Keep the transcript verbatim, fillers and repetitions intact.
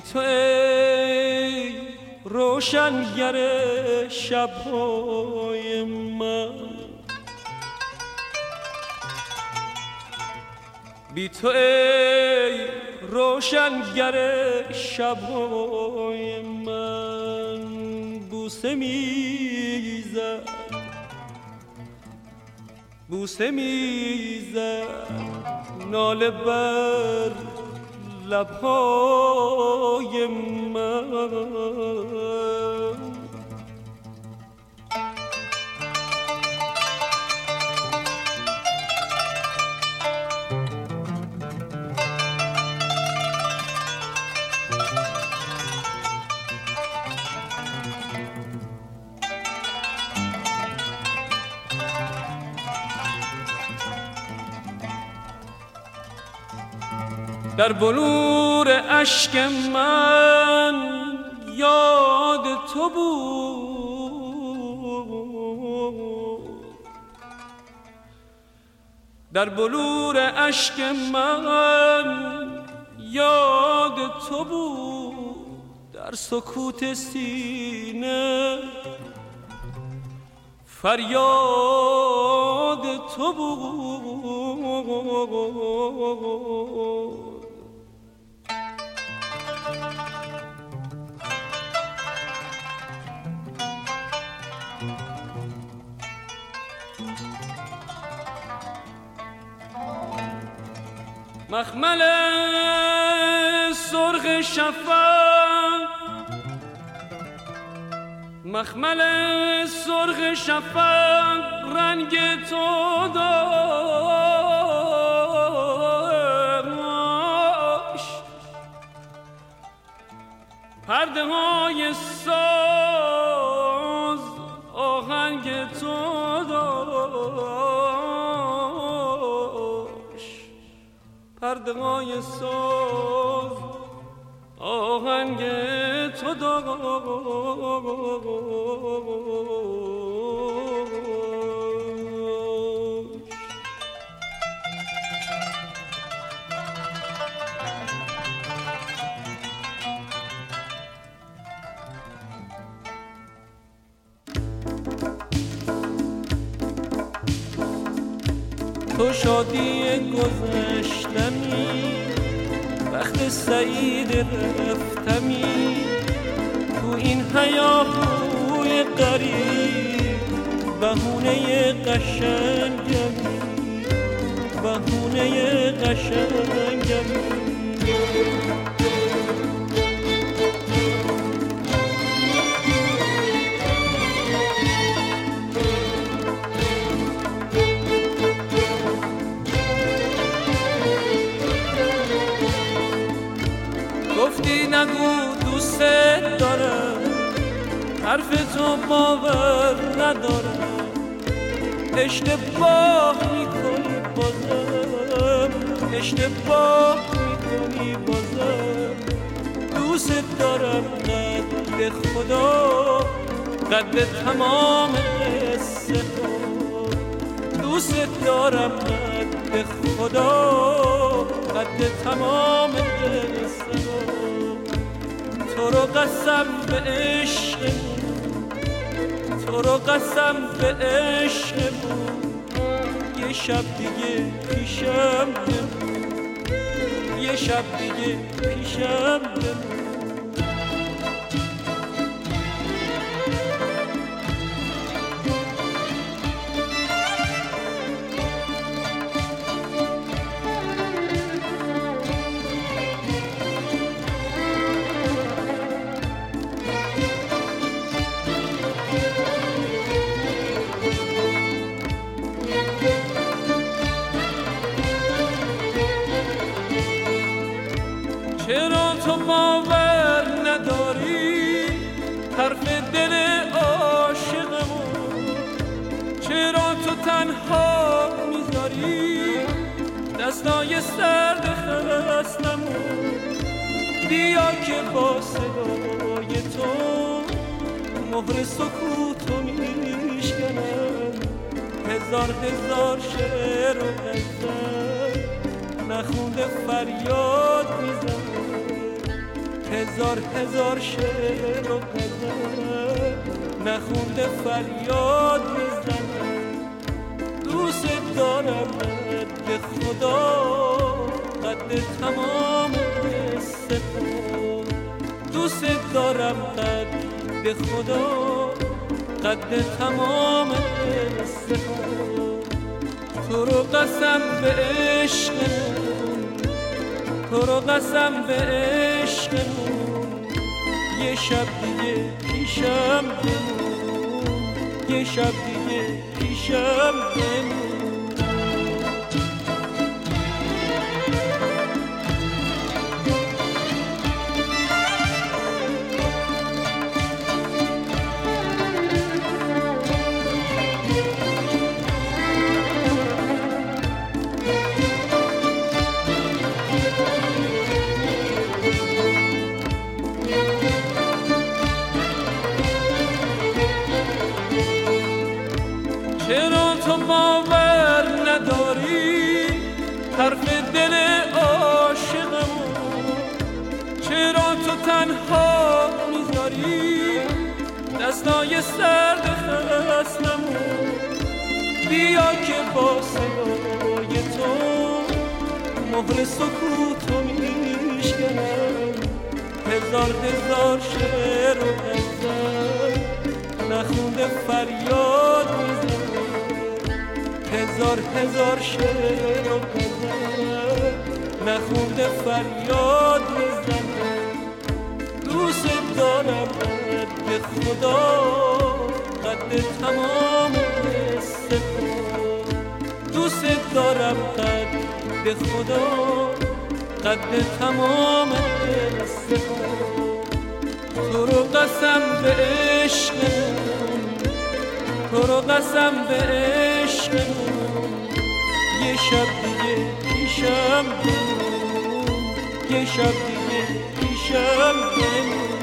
بی تو ای روشنگر شب‌های من، بی تو ای روشنگر شب‌های من، بوسه میزد بوسه میزد ناله بر لب‌های من. در بلور اشک من یاد تو بود، در بلور اشک من یاد تو بود، در سکوت سینه فریاد تو بود. مخمل سرخ شفق، مخمل سرخ شفق رنگ تو داشت، پرده های ساز آهنگ تو داشت، پرده های ساز آهنگ تو داشت. تو شادی گذشتمی، وقت سعید رفتمی، تو این هیاهوی غریب بهونه قشنگمی، بهونه قشنگمی. گفتی نگو دوست دارم، حرف تو باور ندارم، اشتباه میکنی بازم، اشتباه میکنی بازم. دوست دارم قد خدا، قد تمام قصه ها، دوست دارم قد خدا، قد تمام قصه ها. تو رو قسم به عشقمون، تو رو قسم به عشقمون، یه شب دیگه پیشم بمون، یه شب دیگه پیشم بمون. چرا تو باور نداری حرف دل عاشقمون، چرا تو تنها میذاری دستای سرد خستمون. بیا که با صدای تو مهر سکوتو میشکنم، هزار هزار شعر و غزل نخونده فریاد میزنه، هزار هزار شعر و غزل نخونده فریاد میزنم. دوست دارم به خدا قد تمام سپاه، دوست دارم قد به خدا قد تمام سپاه. تو رو قسم به عشقمون، تو رو قسم به عشقمون، یه شب دیگه پیشم بمون، یه شب دیگه پیشم بمون. چرا تو باور نداری حرف دل عاشقمون؟ چرا تو تنها میذاری دستای سرد خستمون؟ بیا که با صدای تو مهر سکوتو میشکنم. هزار هزار شعر و غزل نخونده فریاد میزنم. هزار هزار شعر و غزل نخونده فریاد میزنم. دوست دارم به خدا قد تمام سپاه، دوست دارم قد به خدا قد تمام سپاه. تو رو قسم به عشقمون، تو رو قسم به عشقمون، یه شب دیگه پیشم بمون، یه شب دیگه پیشم بمون.